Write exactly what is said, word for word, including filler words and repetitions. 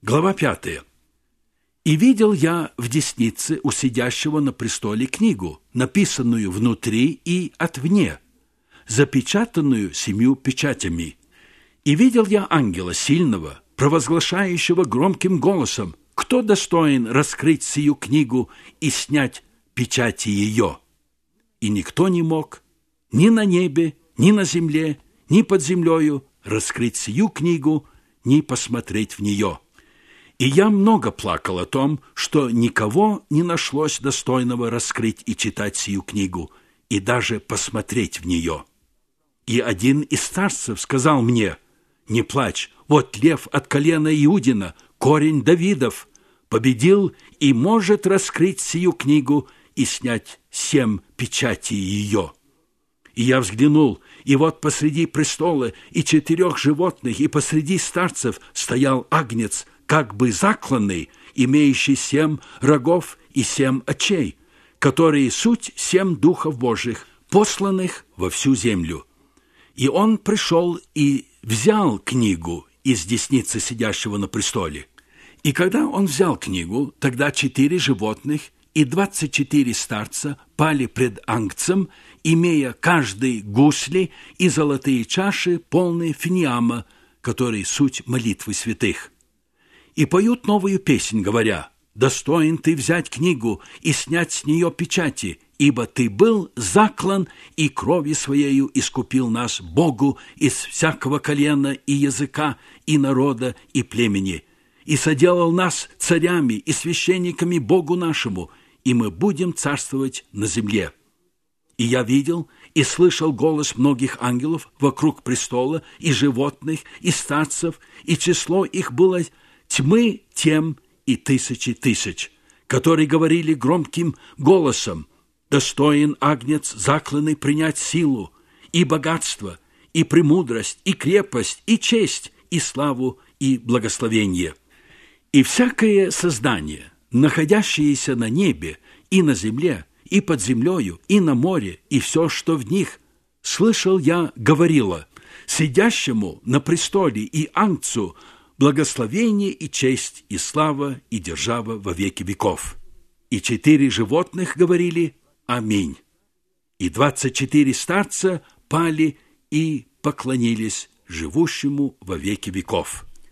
Глава пятая. «И видел я в деснице у сидящего на престоле книгу, написанную внутри и отвне, запечатанную семью печатями. И видел я ангела сильного, провозглашающего громким голосом: кто достоин раскрыть сию книгу и снять печати ее? И никто не мог ни на небе, ни на земле, ни под землею раскрыть сию книгу, ни посмотреть в нее. И я много плакал о том, что никого не нашлось достойного раскрыть и читать сию книгу, и даже посмотреть в нее. И один из старцев сказал мне: не плачь, вот лев от колена Иудина, корень Давидов, победил и может раскрыть сию книгу и снять семь печатей ее. И я взглянул, и вот посреди престола и четырех животных, и посреди старцев стоял агнец, как бы закланный, имеющий семь рогов и семь очей, которые суть семь духов Божьих, посланных во всю землю. И он пришел и взял книгу из десницы сидящего на престоле. И когда он взял книгу, тогда четыре животных и двадцать четыре старца пали пред агнцем, имея каждый гусли и золотые чаши, полные финиама, которые суть молитвы святых. И поют новую песнь, говоря: «Достоин ты взять книгу и снять с нее печати, ибо ты был заклан и кровью своею искупил нас Богу из всякого колена и языка, и народа, и племени, и соделал нас царями и священниками Богу нашему, и мы будем царствовать на земле». И я видел и слышал голос многих ангелов вокруг престола, и животных, и старцев, и число их было тьмы тем и тысячи тысяч, которые говорили громким голосом: «Достоин агнец закланный принять силу, и богатство, и премудрость, и крепость, и честь, и славу, и благословение». И всякое создание, находящееся на небе и на земле, и под землею, и на море, и все, что в них, слышал я, говорило: сидящему на престоле и агнцу благословение и честь, и слава, и держава во веки веков. И четыре животных говорили: аминь. И двадцать четыре старца пали и поклонились живущему во веки веков.